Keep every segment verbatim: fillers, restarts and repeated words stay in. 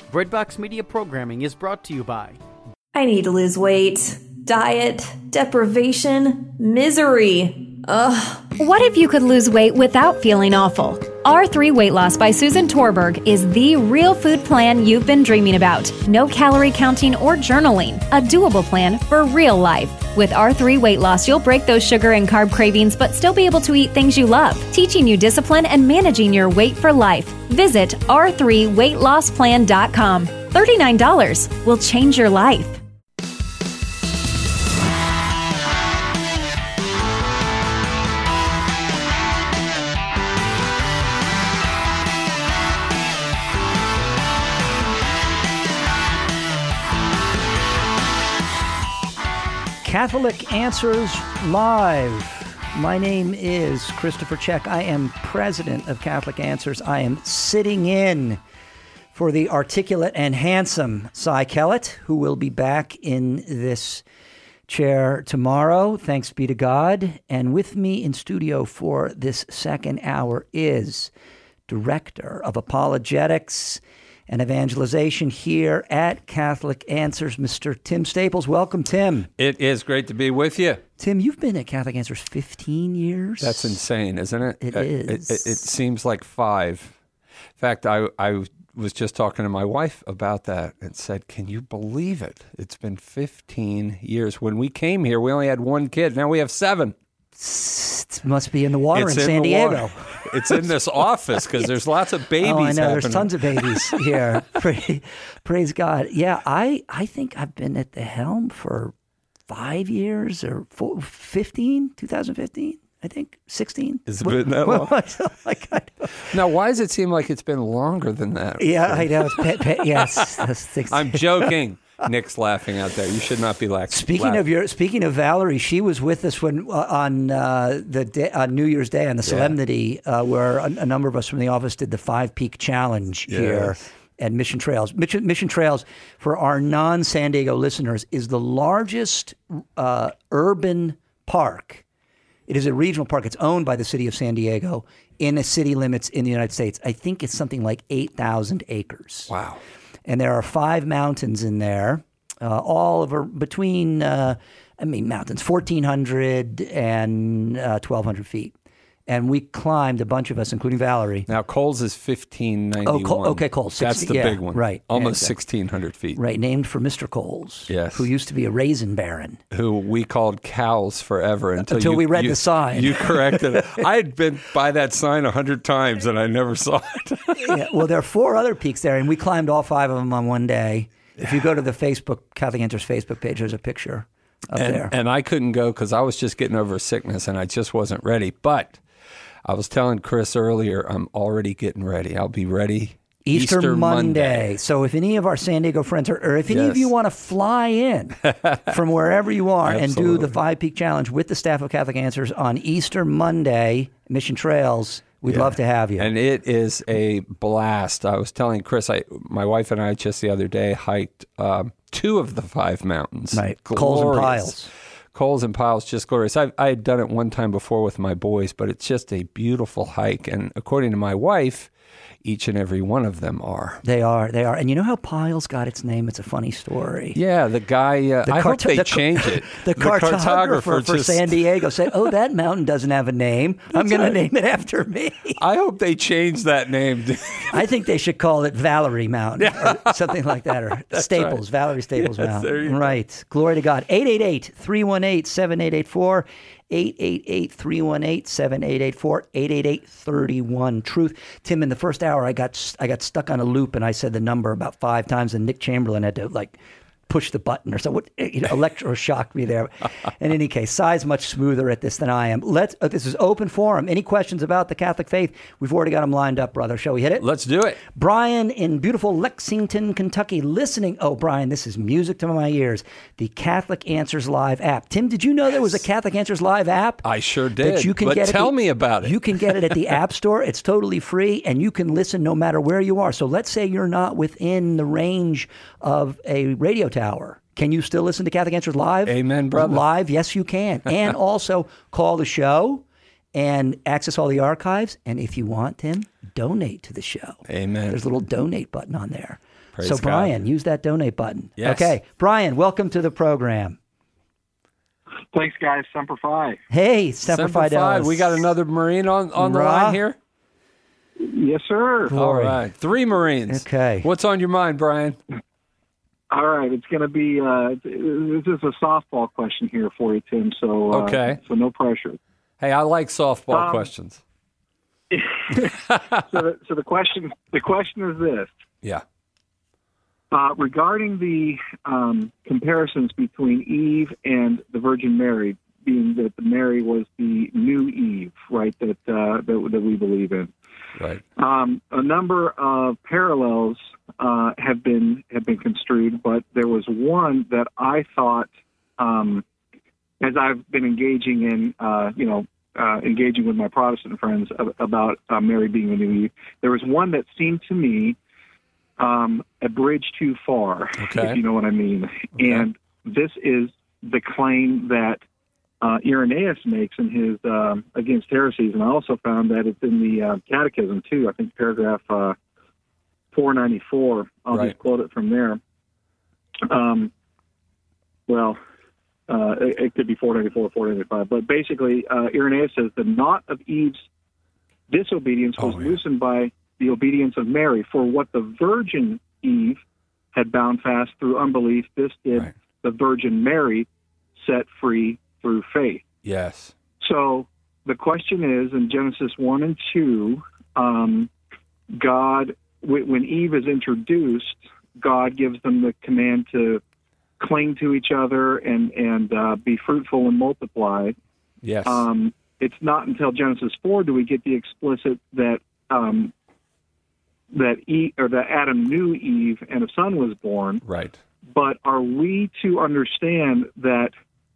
Breadbox Media programming is brought to you by... I need to lose weight. Diet, deprivation, misery. Ugh. What if you could lose weight without feeling awful? R three Weight Loss by Susan Torberg is the real food plan you've been dreaming about. No calorie counting or journaling. A doable plan for real life. With R three Weight Loss, you'll break those sugar and carb cravings but still be able to eat things you love, teaching you discipline and managing your weight for life. Visit r three weight loss plan dot com. thirty-nine dollars will change your life. Catholic Answers Live. My name is Christopher Check. I am president of Catholic Answers. I am sitting in for the articulate and handsome Cy Kellett, who will be back in this chair tomorrow, thanks be to God. And with me in studio for this second hour is Director of Apologetics and Evangelization here at Catholic Answers, Mister Tim Staples. Welcome, Tim. It is great to be with you. Tim, you've been at Catholic Answers fifteen years. That's insane, isn't it? It uh, is. It, it, it seems like five. In fact, I, I was just talking to my wife about that and said, can you believe it? It's been fifteen years. When we came here, we only had one kid. Now we have seven. It must be in the water it's in in San Diego. It's in this office because there's lots of babies Oh, I know. happening. There's tons of babies here. praise, praise God. Yeah, I, I think I've been at the helm for five years or four, fifteen, twenty fifteen, I think, sixteen. Has it been that long? like, I Now, why does it seem like it's been longer than that? Yeah, I know. It's pe- pe- yes. That's six- I'm joking. Nick's laughing out there. You should not be laughing. Speaking of your, speaking of Valerie, she was with us when uh, on uh, the day, on New Year's Day on the Solemnity, yeah. uh, where a, a number of us from the office did the Five Peak Challenge yes. here at Mission Trails. Mission, Mission Trails, for our non-San Diego listeners, is the largest uh, urban park. It is a regional park. It's owned by the city of San Diego in the city limits in the United States. I think it's something like eight thousand acres. Wow. And there are five mountains in there, uh, all over between, uh, I mean, mountains, fourteen hundred and uh, twelve hundred feet. And we climbed, a bunch of us, including Valerie. Now, Coles is fifteen ninety-one. Oh, Col- okay, Coles. That's the yeah, big one. Right. Almost yeah, sixteen hundred feet. Right, named for Mister Coles. Yes. Who used to be a raisin baron. Who we called cows forever until, until you, we read you, the sign. You corrected it. I had been by that sign a hundred times and I never saw it. yeah, well, there are four other peaks there, and we climbed all five of them on one day. If you go to the Facebook, Catholic Answers Facebook page, there's a picture up and, there. And I couldn't go because I was just getting over sickness and I just wasn't ready. But I was telling Chris earlier, I'm already getting ready. I'll be ready Easter, Easter Monday. Monday. So if any of our San Diego friends, are, or if any yes. of you want to fly in from wherever you are and do the Five Peak Challenge with the staff of Catholic Answers on Easter Monday, Mission Trails, we'd yeah. love to have you. And it is a blast. I was telling Chris, I, my wife and I just the other day hiked um, two of the five mountains. Right, Glorious. Coles and Piles. Coles and Piles, just glorious. I, I had done it one time before with my boys, but it's just a beautiful hike. And according to my wife, each and every one of them are. They are, they are. And you know how Piles got its name? It's a funny story. Yeah, the guy, uh, The I cart- hope they the, change it. The, the cartographer, cartographer for just, San Diego said, oh, that mountain doesn't have a name. I'm going right. to name it after me. I hope they change that name. I think they should call it Valerie Mountain or something like that, or Staples, right. Valerie Staples yes, Mountain. Right. Glory to God. eight eight eight, three one eight, seven eight eight four. eight eight eight, three one eight, seven eight eight four, eight eight eight, three one, truth. Tim, in the first hour, I got I got stuck on a loop, and I said the number about five times, and Nick Chamberlain had to, like, push the button or so. What, you know, electroshocked me there. In any case, Cy's much smoother at this than I am. Let's. Uh, this is open forum. Any questions about the Catholic faith? We've already got them lined up, brother. Shall we hit it? Let's do it. Brian in beautiful Lexington, Kentucky, listening. Oh, Brian, this is music to my ears. The Catholic Answers Live app. Tim, did you know there was a Catholic Answers Live app? I sure did. That you can but get tell the, me about it. You can get it at the App Store. It's totally free, and you can listen no matter where you are. So let's say you're not within the range of a radio tower. Can you still listen to Catholic Answers Live? Amen, brother. Live, yes, you can. And also call the show and access all the archives. And if you want, Tim, donate to the show. Amen. There's a little donate button on there. Praise so, God. Brian, use that donate button. Yes. Okay. Brian, welcome to the program. Thanks, guys. Semper Fi. Hey, Semper Semper Fi. Fidelis. We got another Marine on, on the Ra. line here? Yes, sir. Glory. All right. Three Marines. Okay. What's on your mind, Brian? All right. It's going to be, uh, this is a softball question here for you, Tim. So, uh, Okay. so no pressure. Hey, I like softball Um, questions. so, the, so the question, the question is this. Yeah. Uh, regarding the um, comparisons between Eve and the Virgin Mary, being that the Mary was the new Eve, right, that uh, that, that we believe in. Right. Um, a number of parallels uh, have been have been construed, but there was one that I thought, um, as I've been engaging in, uh, you know, uh, engaging with my Protestant friends ab- about uh, Mary being the new Eve, there was one that seemed to me um, a bridge too far, Okay. if you know what I mean. Okay. And this is the claim that uh, Irenaeus makes in his um, Against Heresies, and I also found that it's in the uh, Catechism too. I think paragraph uh, four ninety-four. I'll Right. just quote it from there. Um, well, uh, it, it could be four ninety-four or four ninety-five, but basically, uh, Irenaeus says the knot of Eve's disobedience was Oh, yeah. loosened by the obedience of Mary. For what the Virgin Eve had bound fast through unbelief, this did Right. the Virgin Mary set free through faith. Yes. So the question is, in Genesis one and two, um, God, w- when Eve is introduced, God gives them the command to cling to each other and, and uh, be fruitful and multiply. Yes. Um, it's not until Genesis four do we get the explicit that um, that Eve, or that Adam knew Eve and a son was born. right. But are we to understand that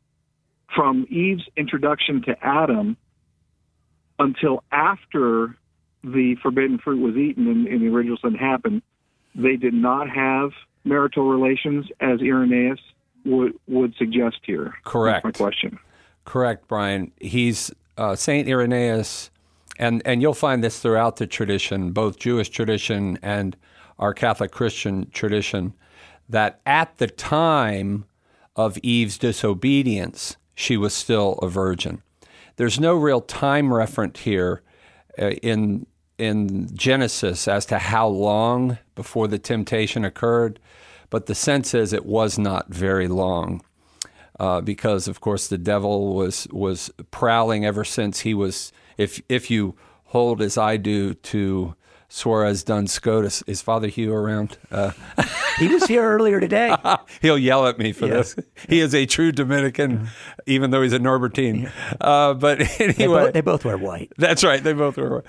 from Eve's introduction to Adam until after the forbidden fruit was eaten and, and the original sin happened, they did not have marital relations, as Irenaeus would would suggest here? Correct. That's my question. Correct, Brian. He's uh, Saint Irenaeus, and, and you'll find this throughout the tradition, both Jewish tradition and our Catholic Christian tradition, that at the time of Eve's disobedience, she was still a virgin. There's no real time reference here uh, in in Genesis as to how long before the temptation occurred, but the sense is it was not very long. Uh, because, of course, the devil was was prowling ever since he was, if if you hold as I do to Suarez Duns Scotus, is Father Hugh around? Uh, He was here earlier today. he'll yell at me for Yeah. this. He is a true Dominican, even though he's a Norbertine. Uh, but They, anyway, both, they both wear white. that's right. They both were.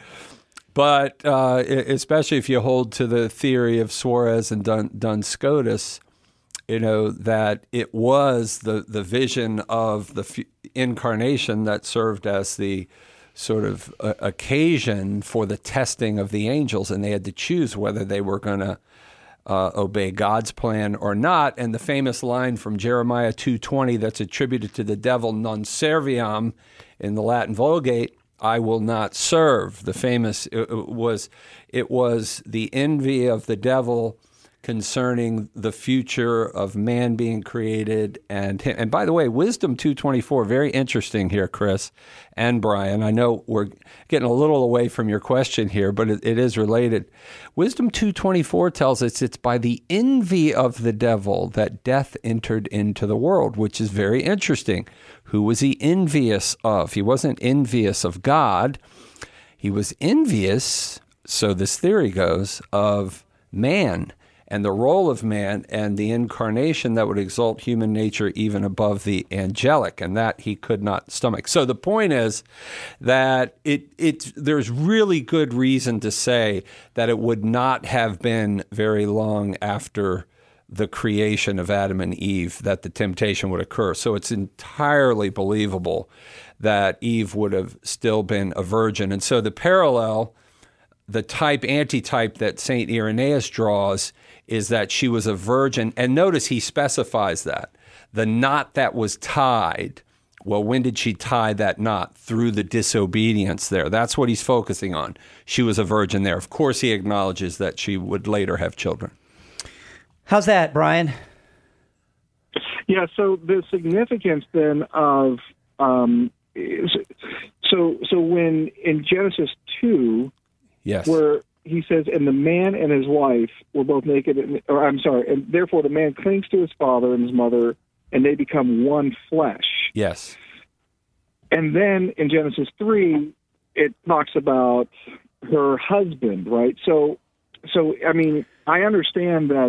But uh, e- especially if you hold to the theory of Suarez and Dun, Duns Scotus, you know, that it was the, the vision of the f- incarnation that served as the sort of uh, occasion for the testing of the angels, and they had to choose whether they were going to uh, obey God's plan or not. And the famous line from Jeremiah two twenty that's attributed to the devil, non serviam, in the Latin Vulgate, I will not serve. The famous, it, it was, it was the envy of the devil concerning the future of man being created. And and by the way, Wisdom two twenty-four, very interesting here, Chris and Brian. I know we're getting a little away from your question here, but it, it is related. Wisdom two twenty-four tells us it's by the envy of the devil that death entered into the world, which is very interesting. Who was he envious of? He wasn't envious of God. He was envious, so this theory goes, of man and the role of man and the incarnation that would exalt human nature even above the angelic, and that he could not stomach. So the point is that it it there's really good reason to say that it would not have been very long after the creation of Adam and Eve that the temptation would occur. So it's entirely believable that Eve would have still been a virgin. And so the parallel, the type, antitype that Saint Irenaeus draws is that she was a virgin. And notice he specifies that. The knot that was tied, well, when did she tie that knot? Through the disobedience there. That's what he's focusing on. She was a virgin there. Of course, he acknowledges that she would later have children. How's that, Brian? Yeah, so the significance then of um, is, so so when in Genesis two, Yes. where he says, and the man and his wife were both naked, and, or I'm sorry, and therefore the man clings to his father and his mother, and they become one flesh. Yes. And then in Genesis three, it talks about her husband, right? So, so I mean, I understand that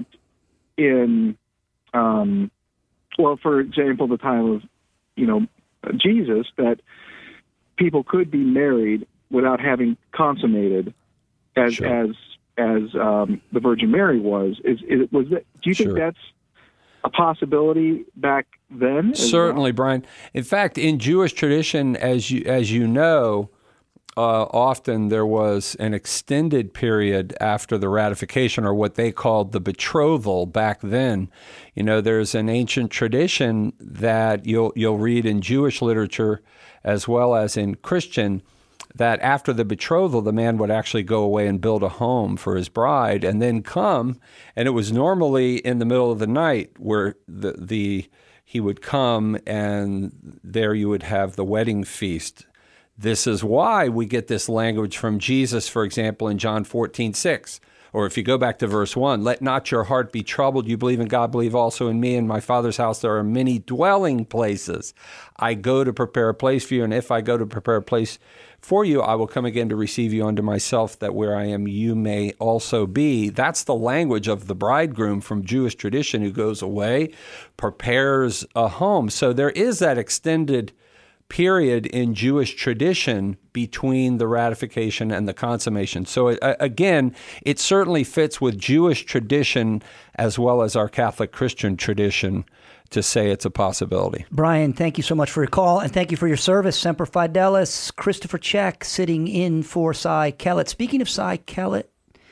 in, um, well, for example, the time of, you know, Jesus, that people could be married without having consummated, as Sure. as as um, the Virgin Mary was. Is, is was that? Do you think Sure. that's a possibility back then? as Certainly, Brian. In fact, in Jewish tradition, as you as you know, uh, often there was an extended period after the ratification, or what they called the betrothal back then. You know, there's an ancient tradition that you'll you'll read in Jewish literature as well as in Christian, that after the betrothal, the man would actually go away and build a home for his bride and then come. And it was normally in the middle of the night where the, the he would come, and there you would have the wedding feast. This is why we get this language from Jesus, for example, in John fourteen six. Or if you go back to verse one, let not your heart be troubled. You believe in God, believe also in me. In my Father's house there are many dwelling places. I go to prepare a place for you, and if I go to prepare a place for you, I will come again to receive you unto myself, that where I am you may also be. That's the language of the bridegroom from Jewish tradition, who goes away, prepares a home. So there is that extended period in Jewish tradition between the ratification and the consummation. So uh, again, it certainly fits with Jewish tradition as well as our Catholic Christian tradition to say it's a possibility. Brian, thank you so much for your call, and thank you for your service. Semper Fidelis. Christopher Check sitting in for Cy Kellett. Speaking of Cy Kellett,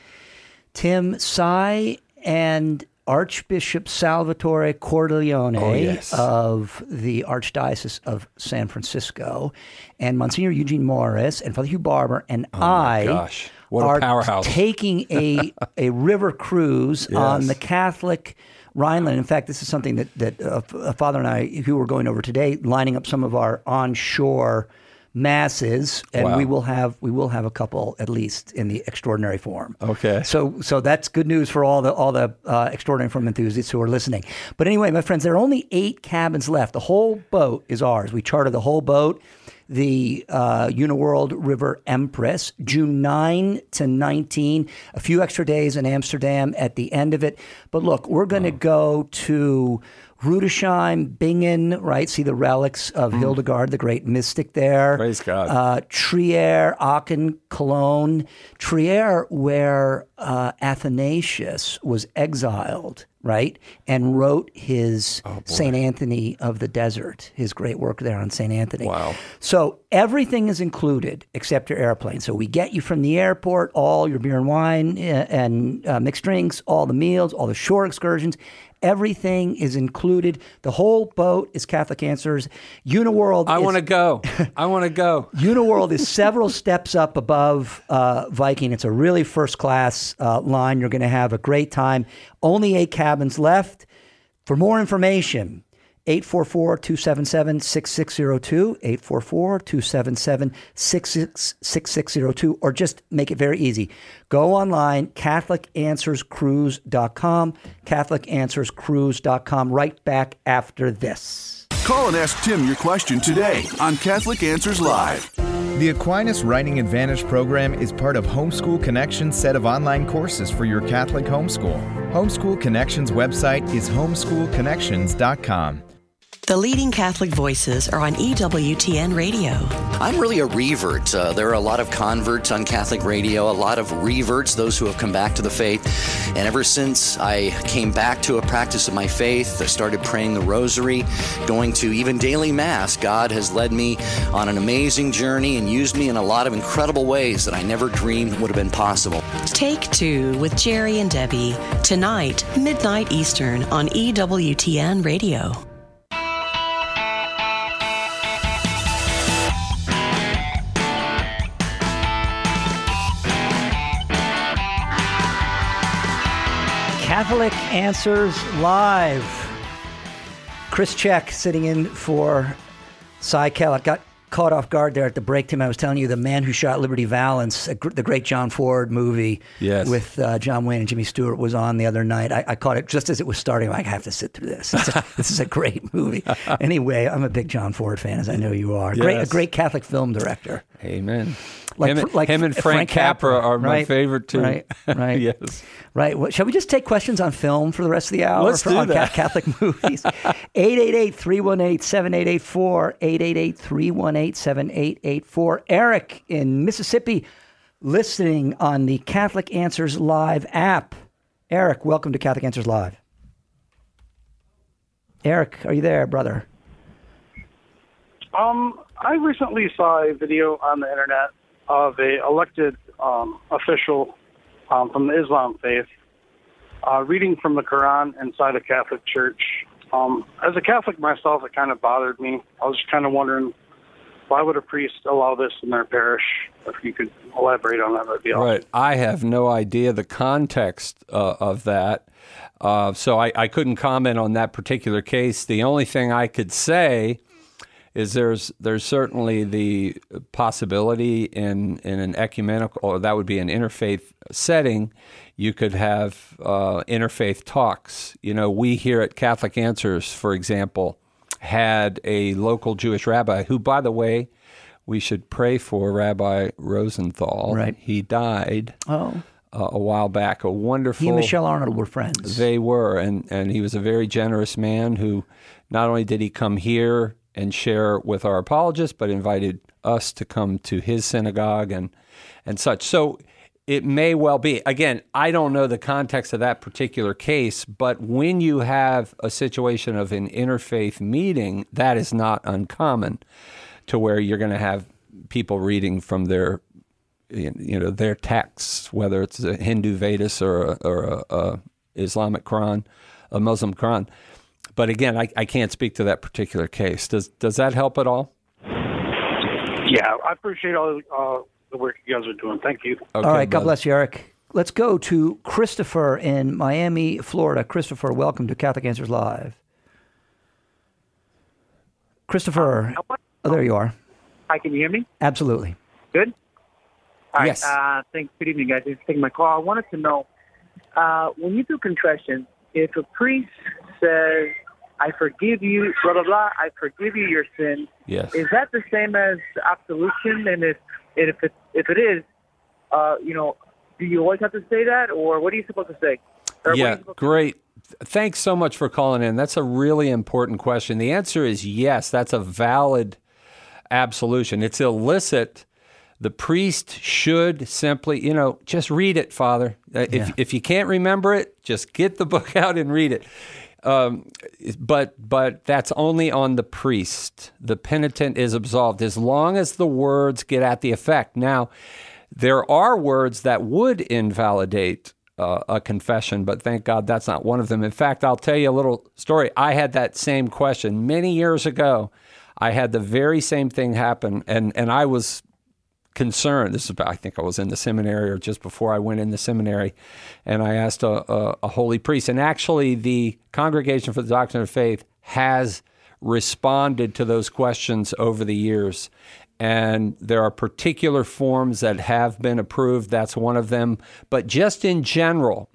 Tim, Cy and Archbishop Salvatore Cordileone Oh, yes. of the Archdiocese of San Francisco, and Monsignor Eugene Morris, and Father Hugh Barber, and Oh my I gosh. What a are powerhouse. taking a, a river cruise Yes. on the Catholic Rhineland. In fact, this is something that, that uh, Father and I, who were going over today, lining up some of our onshore masses, and Wow. we will have we will have a couple at least in the extraordinary form. Okay. So so that's good news for all the all the uh, extraordinary form enthusiasts who are listening. But anyway, my friends, there are only eight cabins left. The whole boat is ours. We chartered the whole boat. The uh, Uniworld River Empress, June ninth to nineteenth, a few extra days in Amsterdam at the end of it. But look, we're going to go to Rudesheim, Bingen, right? See the relics of mm. Hildegard, the great mystic there. Praise God. Uh, Trier, Aachen, Cologne. Trier, where uh, Athanasius was exiled, right? And wrote his oh, Saint Anthony of the Desert, his great work there on Saint Anthony. Wow. So everything is included except your airplane. So we get you from the airport, all your beer and wine and uh, mixed drinks, all the meals, all the shore excursions. Everything is included. The whole boat is Catholic Answers. Uniworld I is, want to go. I want to go. Uniworld is several steps up above uh, Viking. It's a really first-class uh, line. You're going to have a great time. Only eight cabins left. For more information, eight four four, two seven seven, six six zero two, eight four four, two seven seven, six six zero two, or just make it very easy. Go online, Catholic Answers Cruise dot com, Catholic Answers Cruise dot com, right back after this. Call and ask Tim your question today on Catholic Answers Live. The Aquinas Writing Advantage program is part of Homeschool Connections' set of online courses for your Catholic homeschool. Homeschool Connections' website is homeschool connections dot com. The leading Catholic voices are on E W T N Radio. I'm really a revert. Uh, there are a lot of converts on Catholic radio, a lot of reverts, those who have come back to the faith. And ever since I came back to a practice of my faith, I started praying the rosary, going to even daily Mass. God has led me on an amazing journey and used me in a lot of incredible ways that I never dreamed would have been possible. Take Two with Jerry and Debbie, tonight, midnight Eastern on E W T N Radio. Catholic Answers Live. Chris Check sitting in for Cy Kellett. Got caught off guard there at the break, Tim. I was telling you The Man Who Shot Liberty Valance, a gr- the great John Ford movie yes. with uh, John Wayne and Jimmy Stewart was on the other night. I, I caught it just as it was starting. I'm like, I have to sit through this. A, this is a great movie. Anyway, I'm a big John Ford fan, as I know you are. Great, yes. A great Catholic film director. Amen. Like, him, like him and Frank, Frank Capra, Capra are my right? favorite too. Right, right. Yes. Right. Well, shall we just take questions on film for the rest of the hour? Let's for, do on that. Catholic movies. eight eight eight, three one eight, seven eight eight four. eight eight eight, three one eight, seven eight eight four. Eric in Mississippi listening on the Catholic Answers Live app. Eric, welcome to Catholic Answers Live. Eric, are you there, brother? Um, I recently saw a video on the internet of a elected um, official um, from the Islam faith uh, reading from the Quran inside a Catholic church. Um, as a Catholic myself, it kind of bothered me. I was just kind of wondering, why would a priest allow this in their parish? If you could elaborate on that, that'd be awesome. Right. I have no idea the context uh, of that. Uh, so I, I couldn't comment on that particular case. The only thing I could say is there's there's certainly the possibility in, in an ecumenical, or that would be an interfaith setting, you could have uh, interfaith talks. You know, we here at Catholic Answers, for example, had a local Jewish rabbi who, by the way, we should pray for, Rabbi Rosenthal. Right. He died oh. uh, a while back. A wonderful... He and Michelle Arnold were friends. They were, and, and he was a very generous man who not only did he come here and share with our apologists, but invited us to come to his synagogue and and such. So it may well be. Again, I don't know the context of that particular case, but when you have a situation of an interfaith meeting, that is not uncommon, to where you're going to have people reading from their, you know, their texts, whether it's a Hindu Vedas or a, or a, a Islamic Quran, a Muslim Quran. But again, I, I can't speak to that particular case. Does does that help at all? Yeah, I appreciate all uh, the work you guys are doing. Thank you. Okay, all right, God bless you, Eric. Let's go to Christopher in Miami, Florida. Christopher, welcome to Catholic Answers Live. Christopher, oh, there you are. Hi, can you hear me? Absolutely. Good? All yes. right, uh, thanks. Good evening, guys. Thanks for taking my call. I wanted to know, uh, when you do confession, if a priest says, I forgive you, blah, blah, blah, I forgive you your sin. Yes. Is that the same as absolution? And if if it, if it is, uh, you know, do you always have to say that? Or what are you supposed to say? Or yeah, great. Thanks so much for calling in. That's a really important question. The answer is yes, that's a valid absolution. It's illicit. The priest should simply, you know, just read it, Father. Uh, Yeah. If if you can't remember it, just get the book out and read it. Um, but but that's only on the priest. The penitent is absolved as long as the words get at the effect. Now, there are words that would invalidate uh, a confession, but thank God that's not one of them. In fact, I'll tell you a little story. I had that same question many years ago. I had the very same thing happen, and, and I was concerned. This is about, I think I was in the seminary or just before I went in the seminary, and I asked a, a, a holy priest. And actually, the Congregation for the Doctrine of Faith has responded to those questions over the years. And there are particular forms that have been approved. That's one of them. But just in general,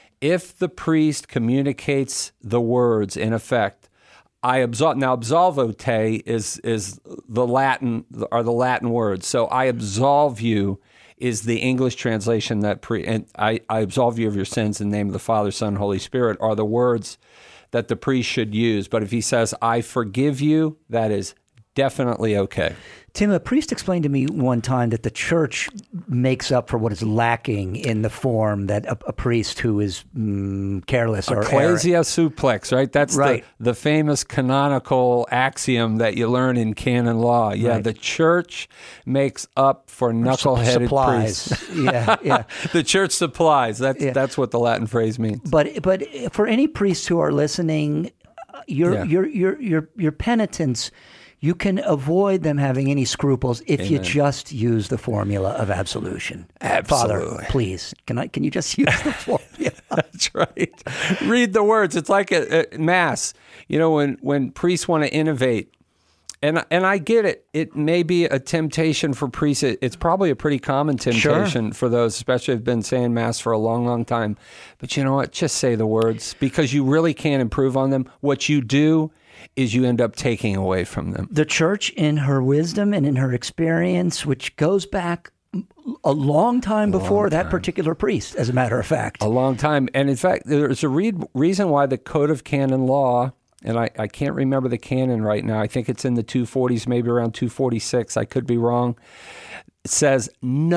if the priest communicates the words, in effect, I absolve. Now, absolvo te is is the Latin are the Latin words. So I absolve you is the English translation that pre and I, I absolve you of your sins in the name of the Father, Son, Holy Spirit are the words that the priest should use. But if he says I forgive you, that is definitely okay. Tim, a priest explained to me one time that the church makes up for what is lacking in the form that a, a priest who is mm, careless or ecclesia suplex, right? That's right. The, the famous canonical axiom that you learn in canon law. Yeah, Right. the church makes up for knuckleheaded supplies. priests. Yeah, yeah. The church supplies. That's Yeah. that's what the Latin phrase means. But but for any priests who are listening, your Yeah. your your your your penitents, you can avoid them having any scruples if you Amen. just use the formula of absolution. Absolutely. Father, please, can I? Can you just use the formula? That's right. Read the words. It's like a, a mass. You know, when, when priests want to innovate, and and I get it. It may be a temptation for priests. It, it's probably a pretty common temptation Sure. for those, especially who've been saying mass for a long, long time. But you know what? Just say the words, because you really can't improve on them. What you do is you end up taking away from them. The church, in her wisdom and in her experience, which goes back a long time before that particular priest, as a matter of fact. A long time. And in fact, there's a re- reason why the Code of Canon Law, and I, I can't remember the canon right now, I think it's in the two forties, maybe around two forty-six, I could be wrong, it says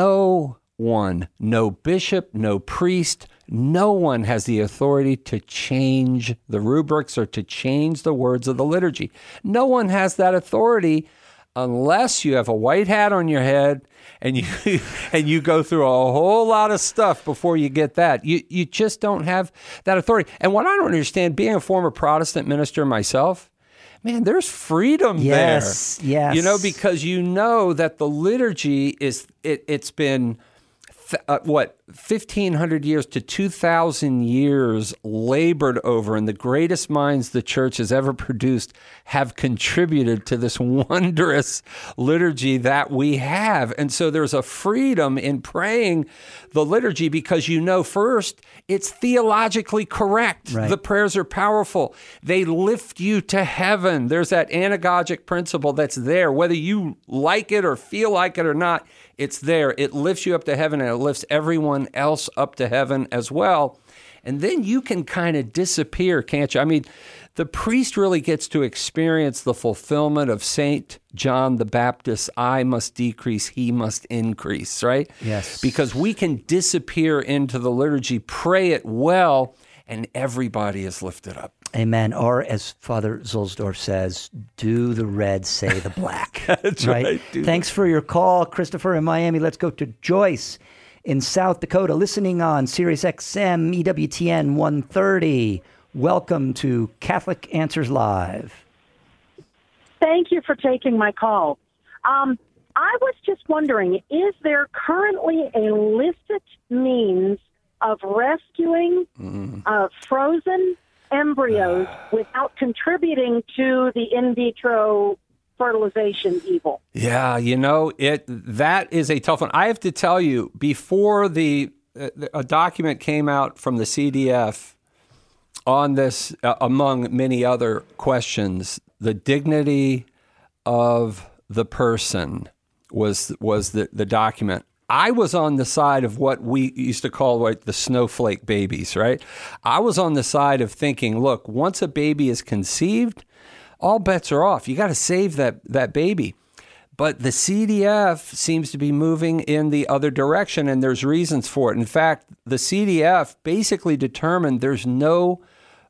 no one, no bishop, no priest, no one has the authority to change the rubrics or to change the words of the liturgy. No one has that authority unless you have a white hat on your head and you and you go through a whole lot of stuff before you get that. You you just don't have that authority. And what I don't understand, being a former Protestant minister myself, man, there's freedom Yes, there. yes. You know, because you know that the liturgy is, it, it's been, uh, what, fifteen hundred years to two thousand years labored over, and the greatest minds the church has ever produced have contributed to this wondrous liturgy that we have. And so there's a freedom in praying the liturgy because you know, first, it's theologically correct. Right. The prayers are powerful. They lift you to heaven. There's that anagogic principle that's there. Whether you like it or feel like it or not, it's there. It lifts you up to heaven, and it lifts everyone else up to heaven as well. And then you can kind of disappear, can't you? I mean, the priest really gets to experience the fulfillment of Saint John the Baptist's, I must decrease, he must increase, right? Yes. Because we can disappear into the liturgy, pray it well, and everybody is lifted up. Amen. Or as Father Zulsdorf says, do the red, say the black. That's right. Do Thanks for your call, Christopher in Miami. Let's go to Joyce in South Dakota, listening on Sirius X M E W T N one thirty. Welcome to Catholic Answers Live. Thank you for taking my call. Um, I was just wondering, is there currently a illicit means of rescuing Mm. uh, frozen embryos without contributing to the in vitro fertilization evil? Yeah, you know, it that is a tough one. I have to tell you, before the a document came out from the C D F on this, uh, among many other questions, the dignity of the person was was the, the document. I was on the side of what we used to call like the snowflake babies, right? I was on the side of thinking, look, once a baby is conceived, all bets are off. You got to save that that baby. But the C D F seems to be moving in the other direction, and there's reasons for it. In fact, the C D F basically determined there's no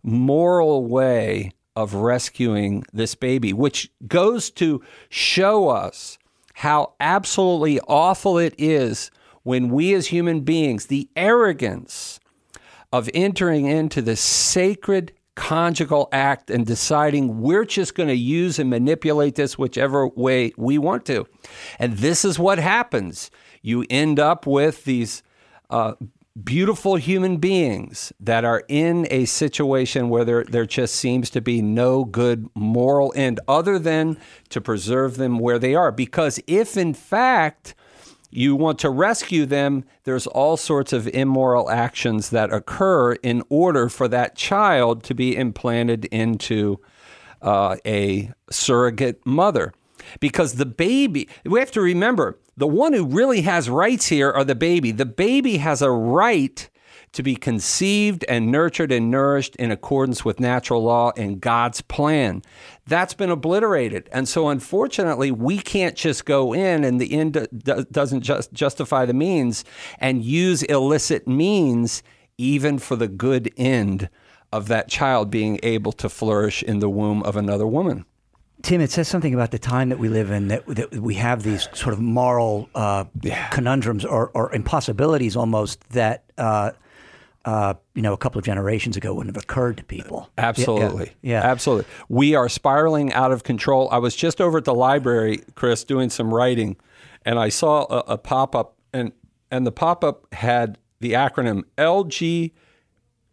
moral way of rescuing this baby, which goes to show us how absolutely awful it is when we as human beings, the arrogance of entering into the sacred conjugal act and deciding we're just going to use and manipulate this whichever way we want to. And this is what happens. You end up with these uh, beautiful human beings that are in a situation where there, there just seems to be no good moral end other than to preserve them where they are. Because if, in fact, you want to rescue them, there's all sorts of immoral actions that occur in order for that child to be implanted into uh, a surrogate mother. Because the baby, we have to remember, the one who really has rights here are the baby. The baby has a right to be conceived and nurtured and nourished in accordance with natural law and God's plan. That's been obliterated. And so unfortunately, we can't just go in and the end doesn't just justify the means and use illicit means even for the good end of that child being able to flourish in the womb of another woman. Tim, it says something about the time that we live in, that, that we have these sort of moral uh, yeah. conundrums or, or impossibilities almost that, uh, uh, you know, a couple of generations ago wouldn't have occurred to people. Absolutely. Yeah, yeah. Absolutely. We are spiraling out of control. I was just over at the library, Chris, doing some writing, and I saw a, a pop-up, and, and the pop-up had the acronym L G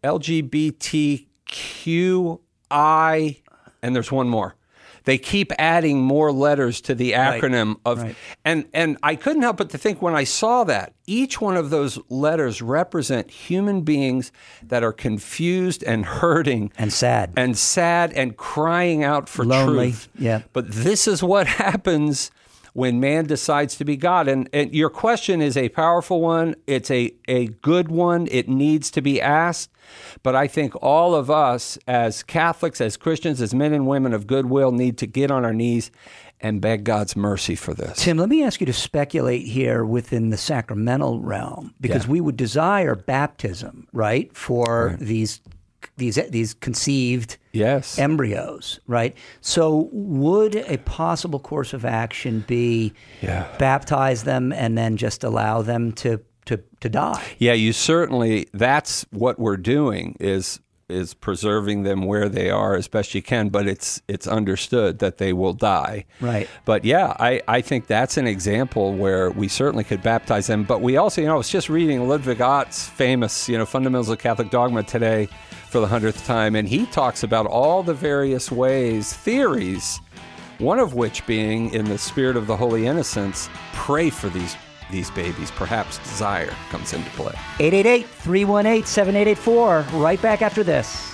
L G B T Q I, and there's one more. They keep adding more letters to the acronym right. of, right. and and I couldn't help but to think when I saw that, each one of those letters represent human beings that are confused and hurting. And sad. And sad and crying out for Lonely. truth. Yeah. But this is what happens when man decides to be God. And, and your question is a powerful one. It's a, a good one. It needs to be asked. But I think all of us as Catholics, as Christians, as men and women of goodwill need to get on our knees and beg God's mercy for this. Tim, let me ask you to speculate here within the sacramental realm, because yeah. we would desire baptism, right, for right. these these these conceived yes. embryos, right? So would a possible course of action be yeah. baptize them and then just allow them to to to die? Yeah, you certainly, that's what we're doing is is preserving them where they are as best you can, but it's it's understood that they will die. Right. But yeah, I, I think that's an example where we certainly could baptize them. But we also, you know, I was just reading Ludwig Ott's famous, you know, Fundamentals of Catholic Dogma today for the hundredth time, and he talks about all the various ways, theories, one of which being in the spirit of the Holy Innocents, pray for these these babies. Perhaps desire comes into play. eight eight eight, three one eight, seven eight eight four. Right back after this.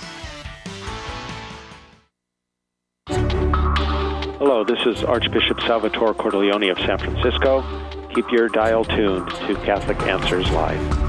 Hello, this is Archbishop Salvatore Cordileone of San Francisco. Keep your dial tuned to Catholic Answers Live.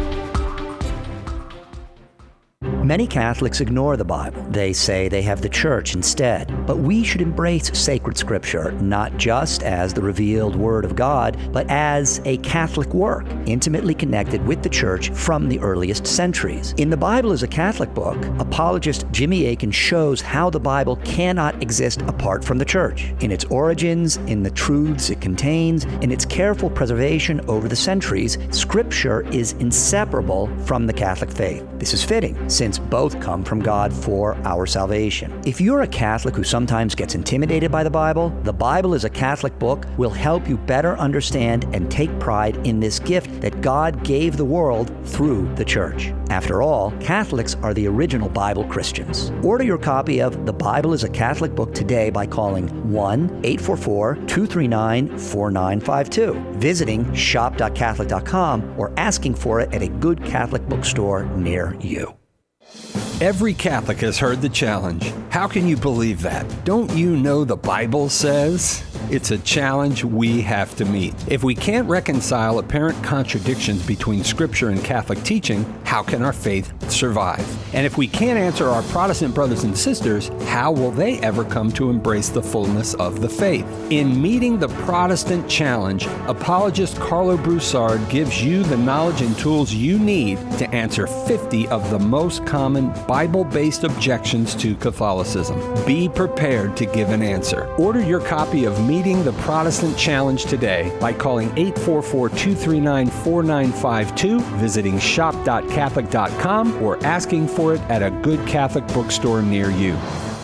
Many Catholics ignore the Bible. They say they have the church instead. But we should embrace sacred scripture, not just as the revealed word of God, but as a Catholic work, intimately connected with the church from the earliest centuries. In The Bible is a Catholic Book, apologist Jimmy Akin shows how the Bible cannot exist apart from the church, in its origins, in the truths it contains, in its careful preservation over the centuries. Scripture is inseparable from the Catholic faith. This is fitting, since both come from God for our salvation. If you're a Catholic who sometimes gets intimidated by the Bible, The Bible is a Catholic Book will help you better understand and take pride in this gift that God gave the world through the church. After all, Catholics are the original Bible Christians. Order your copy of The Bible is a Catholic Book today by calling one eight four four, two three nine, four nine five two, visiting shop dot catholic dot com, or asking for it at a good Catholic bookstore near you. Every Catholic has heard the challenge. How can you believe that? Don't you know the Bible says? It's a challenge we have to meet. If we can't reconcile apparent contradictions between Scripture and Catholic teaching, how can our faith survive? And if we can't answer our Protestant brothers and sisters, how will they ever come to embrace the fullness of the faith? In Meeting the Protestant Challenge, apologist Carlo Broussard gives you the knowledge and tools you need to answer fifty of the most common Bible-based objections to Catholicism. Be prepared to give an answer. Order your copy of Meeting the Protestant Challenge today by calling eight four four, two three nine, four nine five two, visiting shop dot catholic dot com, or asking for it at a good Catholic bookstore near you.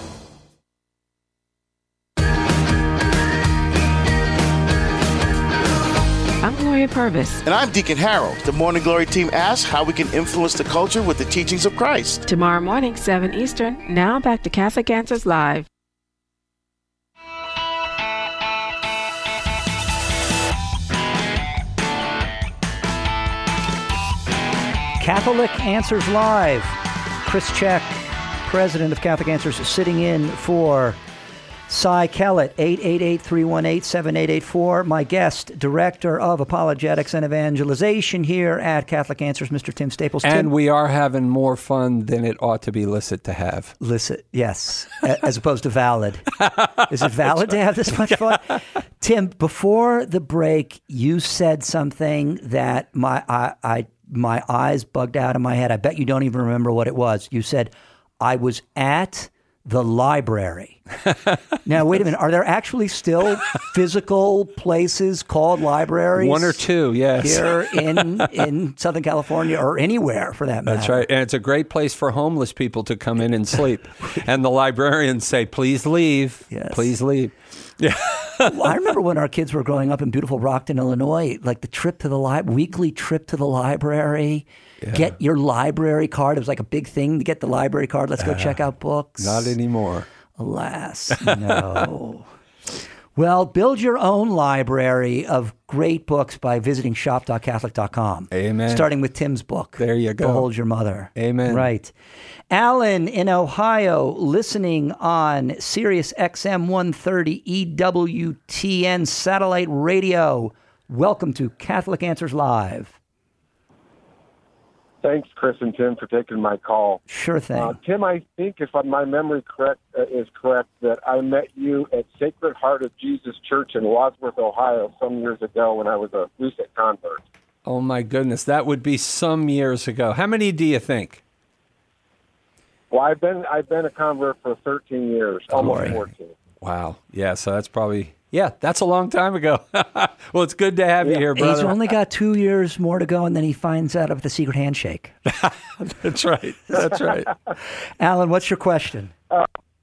I'm Gloria Purvis. And I'm Deacon Harold. The Morning Glory team asks how we can influence the culture with the teachings of Christ. Tomorrow morning, seven Eastern. Now back to Catholic Answers Live. Catholic Answers Live. Chris Check, president of Catholic Answers, sitting in for Cy Kellett, eight eight eight, three one eight, seven eight eight four. My guest, Director of Apologetics and Evangelization here at Catholic Answers, Mister Tim Staples. And Tim, we are having more fun than it ought to be licit to have. Licit, yes, as opposed to valid. Is it valid right. to have this much fun? Tim, before the break, you said something that my I, I my eyes bugged out of my head. I bet you don't even remember what it was. You said, I was at the library. Now, wait a minute. Are there actually still physical places called libraries? One or two, yes. Here in, in Southern California or anywhere for that matter. That's right. And it's a great place for homeless people to come in and sleep. And the librarians say, please leave. Yes. Please leave. Yeah. Well, I remember when our kids were growing up in beautiful Rockton, Illinois, like the trip to the li- weekly trip to the library, yeah. Get your library card. It was like a big thing to get the library card. Let's go uh, check out books. Not anymore. Alas, no. Well, build your own library of great books by visiting shop dot catholic dot com. Amen. Starting with Tim's book. There you go. Behold Your Mother. Amen. Right. Alan in Ohio, listening on Sirius X M one thirty E W T N satellite radio. Welcome to Catholic Answers Live. Thanks, Chris and Tim, for taking my call. Sure thing. Uh, Tim, I think if my memory correct uh, is correct, that I met you at Sacred Heart of Jesus Church in Wadsworth, Ohio, some years ago when I was a recent convert. Oh, my goodness. That would be some years ago. How many do you think? Well, I've been I've been a convert for thirteen years, almost Boy. fourteen. Wow. Yeah, so that's probably... Yeah, that's a long time ago. Well, it's good to have yeah. you here, brother. He's only got two years more to go, and then he finds out of the secret handshake. That's right. That's right. Alan, what's your question? Uh,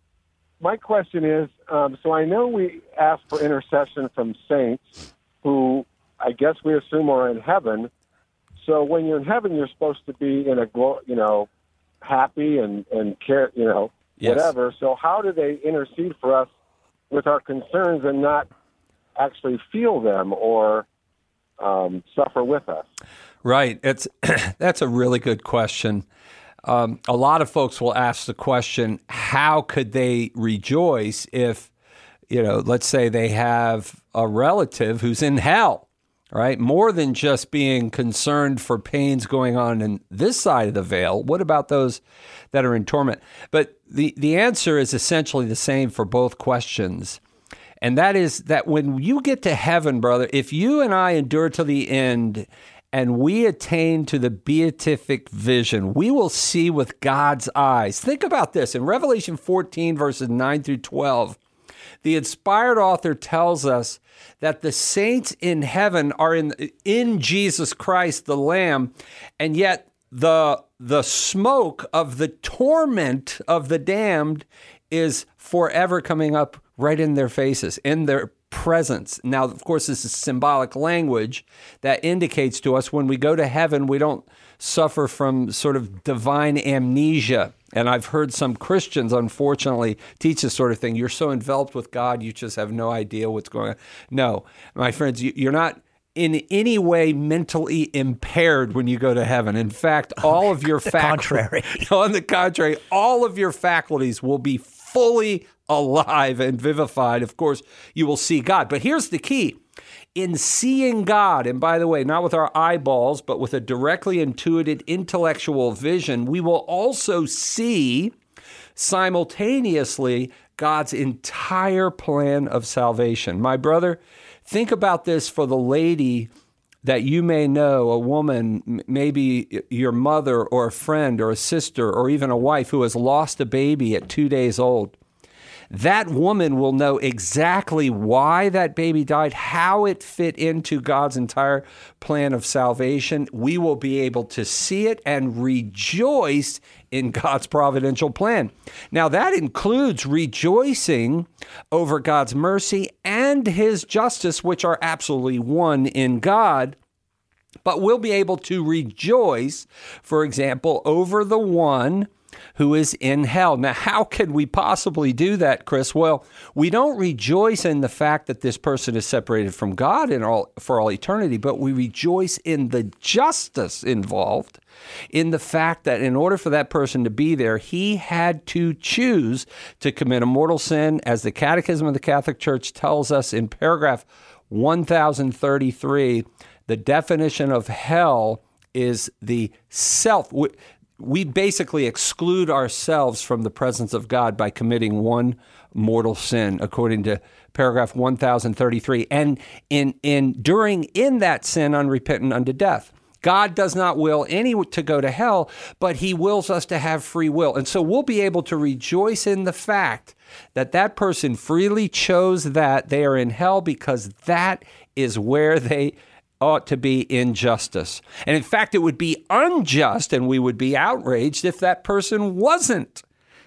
my question is, um, so I know we ask for intercession from saints who I guess we assume are in heaven. So when you're in heaven, you're supposed to be in a, you know, happy and, and care, you know, yes. whatever. So how do they intercede for us with our concerns and not actually feel them or um, suffer with us? Right. It's that's a really good question. Um, a lot of folks will ask the question, how could they rejoice if, you know, let's say they have a relative who's in hell, right? More than just being concerned for pains going on in this side of the veil. What about those that are in torment? But the, the answer is essentially the same for both questions. And that is that when you get to heaven, brother, if you and I endure to the end and we attain to the beatific vision, we will see with God's eyes. Think about this. In Revelation fourteen, verses nine through twelve, the inspired author tells us that the saints in heaven are in in Jesus Christ, the Lamb, and yet the the smoke of the torment of the damned is forever coming up right in their faces, in their presence. Now, of course, this is symbolic language that indicates to us when we go to heaven, we don't suffer from sort of divine amnesia. And I've heard some Christians, unfortunately, teach this sort of thing. You're so enveloped with God, you just have no idea what's going on. No, my friends, you're not in any way mentally impaired when you go to heaven. In fact, all of your faculties, contrary. On the contrary, all of your faculties will be fully alive and vivified. Of course, you will see God. But here's the key. In seeing God, and by the way, not with our eyeballs, but with a directly intuited intellectual vision, we will also see simultaneously God's entire plan of salvation. My brother, think about this for the lady that you may know, a woman, maybe your mother or a friend or a sister or even a wife who has lost a baby at two days old. That woman will know exactly why that baby died, how it fit into God's entire plan of salvation. We will be able to see it and rejoice in God's providential plan. Now, that includes rejoicing over God's mercy and his justice, which are absolutely one in God. But we'll be able to rejoice, for example, over the one who is in hell. Now, how can we possibly do that, Chris? Well, we don't rejoice in the fact that this person is separated from God in all, for all eternity, but we rejoice in the justice involved, in the fact that in order for that person to be there, he had to choose to commit a mortal sin, as the Catechism of the Catholic Church tells us in paragraph one thousand thirty-three. The definition of hell is the self. We basically exclude ourselves from the presence of God by committing one mortal sin, according to paragraph one thousand thirty-three. And in enduring in that sin unrepentant unto death. God does not will any to go to hell, but he wills us to have free will. And so we'll be able to rejoice in the fact that that person freely chose that they are in hell, because that is where they ought to be in justice. And in fact, it would be unjust and we would be outraged if that person wasn't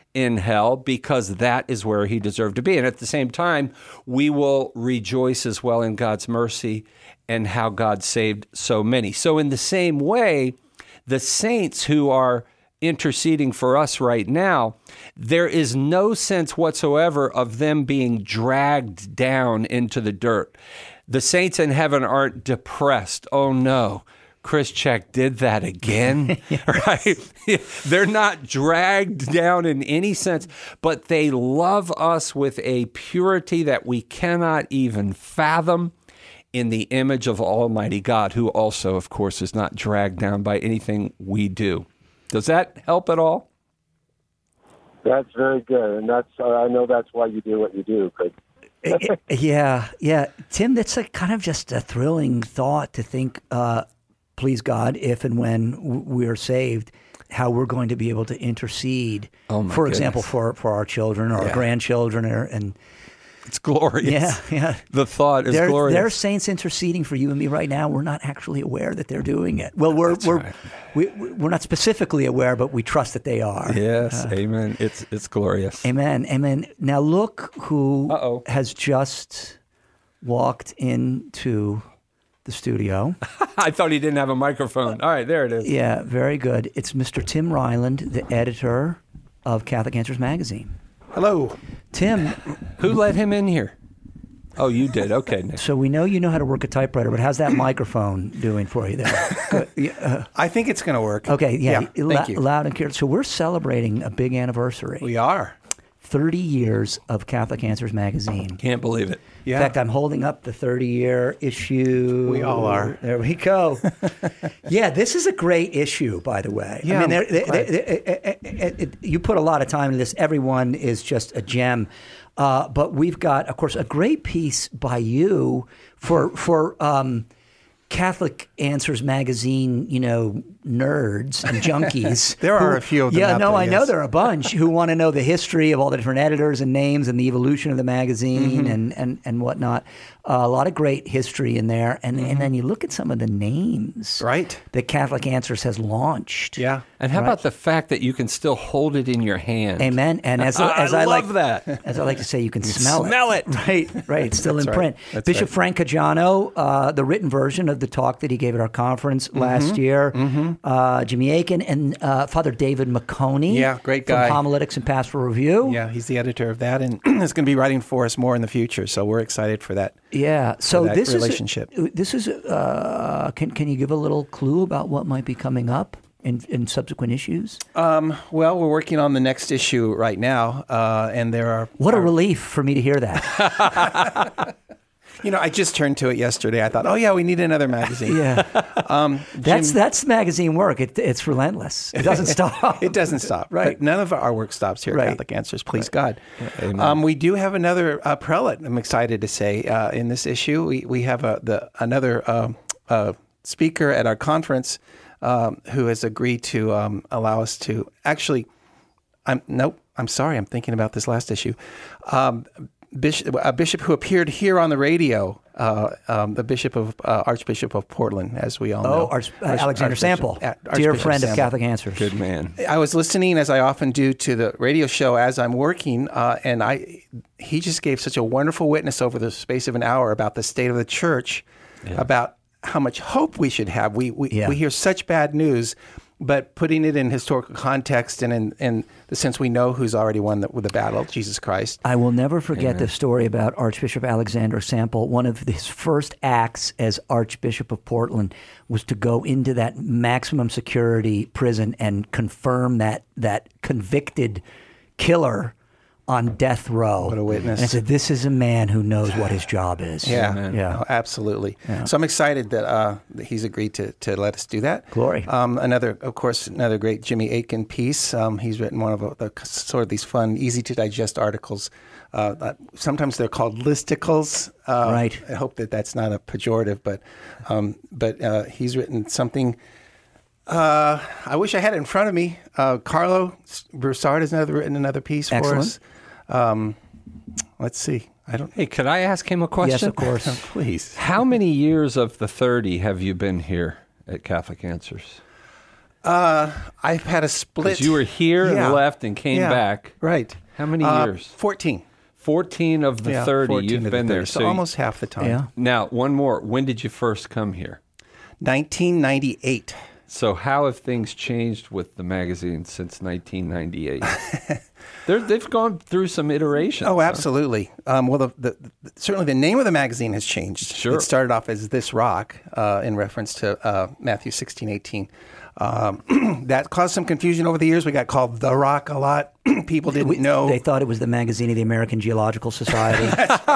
in hell because that is where he deserved to be. And at the same time, we will rejoice as well in God's mercy and how God saved so many. So in the same way, the saints who are interceding for us right now, there is no sense whatsoever of them being dragged down into the dirt. The saints in heaven aren't depressed. Oh no, Chris Check did that again, right? They're not dragged down in any sense, but they love us with a purity that we cannot even fathom, in the image of Almighty God, who also, of course, is not dragged down by anything we do. Does that help at all? That's very good, and that's uh, I know that's why you do what you do, Craig. yeah, yeah. Tim, that's a kind of just a thrilling thought to think, uh, please God, if and when w- we are saved, how we're going to be able to intercede, oh my for goodness. example, for, for our children or Yeah. our grandchildren. Or, and It's glorious. Yeah, yeah. The thought is there, glorious. There are saints interceding for you and me right now. We're not actually aware that they're doing it. Well, we're That's we're right. we, we're not specifically aware, but we trust that they are. Yes, Uh, amen. It's it's glorious. Amen. Amen. Now look who Uh-oh. has just walked into the studio. I thought he didn't have a microphone. All right, there it is. Yeah, very good. It's Mister Tim Ryland, the editor of Catholic Answers Magazine. Hello. Tim. Who let him in here? Oh, you did. Okay, Nick. So we know you know how to work a typewriter, but how's that microphone doing for you there? Good. Yeah, uh, I think it's going to work. okay, yeah, Yeah, la- thank you. loud and clear. So we're celebrating a big anniversary. We are. thirty years of Catholic Answers Magazine. Can't believe it. Yeah. In fact, I'm holding up the thirty-year issue. We all are. There we go. Yeah, this is a great issue, by the way. Yeah, I mean, I'm there- there- glad. there- it- it- it- you put a lot of time into this. Everyone is just a gem. Uh, but we've got, of course, a great piece by you for for um, Catholic Answers Magazine, you know, nerds and junkies. There are who- a few of them Yeah, out no, there, I know yes. there are a bunch who want to know the history of all the different editors and names and the evolution of the magazine Mhm. and, and, and whatnot. Uh, a lot of great history in there. And, and then you look at some of the names Right. that Catholic Answers has launched. Yeah. And how Right. about the fact that you can still hold it in your hand? Amen. And as, as I I, love like, that. as I like to say, you can smell, smell it. Right, right. It's still That's in right. print. That's Bishop right. Frank Caggiano, uh, the written version of the talk that he gave at our conference last year. Uh, Jimmy Aiken and uh, Father David McConey. Yeah, great from guy. Homiletics and Pastoral Review. Yeah, he's the editor of that, and is going to be writing for us more in the future. So we're excited for that. Yeah. So that this relationship. is this is. Uh, can can you give a little clue about what might be coming up in, in subsequent issues? Um, well, we're working on the next issue right now, uh, and there are. What a are- relief for me to hear that. You know, I just turned to it yesterday. I thought, oh yeah, we need another magazine. Yeah. Um, That's Jim- that's magazine work. It, it's relentless. It doesn't stop. It doesn't stop. Right. But none of our work stops here at Right. Catholic Answers, please God. Amen. Um, we do have another uh, prelate, I'm excited to say, uh, in this issue. We we have a, the another um, uh, speaker at our conference um, who has agreed to um, allow us to actually, I'm nope, I'm sorry, I'm thinking about this last issue. Um, Bishop, a bishop who appeared here on the radio, uh, um, the Bishop of uh, Archbishop of Portland, as we all know. Oh, Arch- uh, Alexander Archbishop- Sample, uh, dear Archbishop friend of Sample. Catholic Answers. Good man. I was listening, as I often do, to the radio show as I'm working, uh, and I he just gave such a wonderful witness over the space of an hour about the state of the church, about how much hope we should have. We we, Yeah. we hear such bad news, but putting it in historical context and in, in the sense we know who's already won the, with the battle, Jesus Christ. I will never forget the story about Archbishop Alexander Sample. One of his first acts as Archbishop of Portland was to go into that maximum security prison and confirm that that convicted killer on death row. What a witness. And I said, this is a man who knows what his job is. Yeah, Yeah. Oh, absolutely. Yeah. So I'm excited that, uh, that he's agreed to, to let us do that. Glory. Um, another, of course, another great Jimmy Aiken piece. Um, he's written one of the sort of these fun, easy to digest articles. Uh, uh, sometimes they're called listicles. Uh, Right. I hope that that's not a pejorative, but um, but uh, he's written something. Uh, I wish I had it in front of me. Uh, Carlo Broussard has another, written another piece for Excellent. us. Um, let's see. I don't. Hey, could I ask him a question? Yes, of course. Please. How many years of the thirty have you been here at Catholic Answers? Uh, I've had a split. 'Cause you were here Yeah. and left and came Yeah. back. Right. How many Uh, years? fourteen. fourteen of the Yeah, thirty. fourteen You've of the been there. thirty, so almost half the time. Yeah. Now, one more. When did you first come here? nineteen ninety-eight. So how have things changed with the magazine since nineteen ninety-eight? They're, they've gone through some iterations. Oh, huh? absolutely. Um, well, the, the, the, certainly the name of the magazine has changed. Sure. It started off as This Rock uh, in reference to uh, Matthew sixteen eighteen. Um, that caused some confusion over the years. We got called The Rock a lot. People didn't We- know. They thought it was the magazine of the American Geological Society.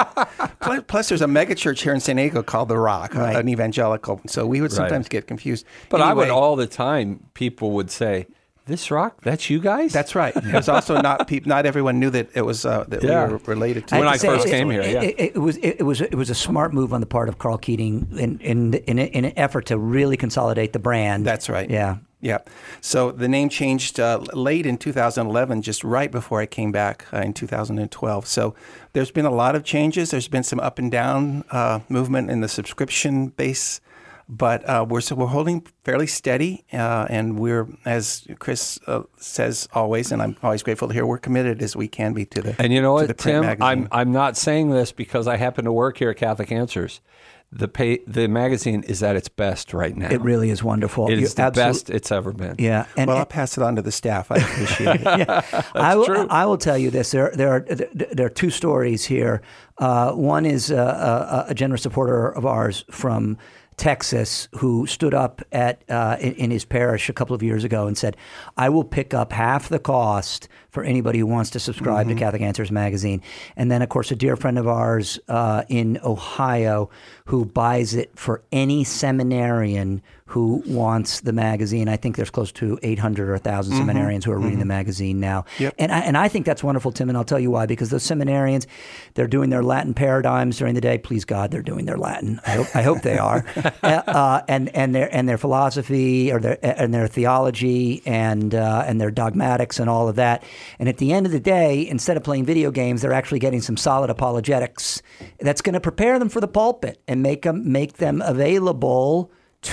plus, plus, there's a megachurch here in San Diego called The Rock, Right. uh, an evangelical. So we would Right. sometimes get confused. But I would Anyway, all the time, people would say, "This Rock, that's you guys?" That's right. It was also not peop not everyone knew that it was uh, that Yeah. we were related to. When have I to say, first it- came here, it, yeah. it, it was it, was it was a smart move on the part of Carl Keating in in in, in an effort to really consolidate the brand. That's right. Yeah. Yeah. So the name changed uh, late in two thousand eleven, just right before I came back uh, in two thousand twelve. So there's been a lot of changes. There's been some up and down uh, movement in the subscription base, but uh, we're so we're holding fairly steady, uh, and we're, as Chris uh, says always, and I'm always grateful to hear, we're committed as we can be to the And you know to the what, print Tim? magazine. I'm I'm not saying this because I happen to work here at Catholic Answers. The pay, the magazine is at its best right now. It really is wonderful. It You is the absolute- best it's ever been. Yeah. And, well, I'll pass it on to the staff. I appreciate it. yeah. I will. I will tell you this. There, there are there are two stories here. Uh, one is a, a, a generous supporter of ours from Texas who stood up at uh, in, in his parish a couple of years ago and said, "I will pick up half the cost for anybody who wants to subscribe Mm-hmm. to Catholic Answers magazine." And then, of course, a dear friend of ours uh, in Ohio who buys it for any seminarian who wants the magazine. I think there's close to eight hundred or one thousand Mhm. seminarians who are reading Mhm. the magazine now. Yep. And I, and I think that's wonderful, Tim, and I'll tell you why. Because those seminarians, they're doing their Latin paradigms during the day. Please God, they're doing their Latin. I hope, I hope they are. uh, uh, and and their and their philosophy or their and their theology and uh, and their dogmatics and all of that. And at the end of the day, instead of playing video games, they're actually getting some solid apologetics that's going to prepare them for the pulpit and make them make them available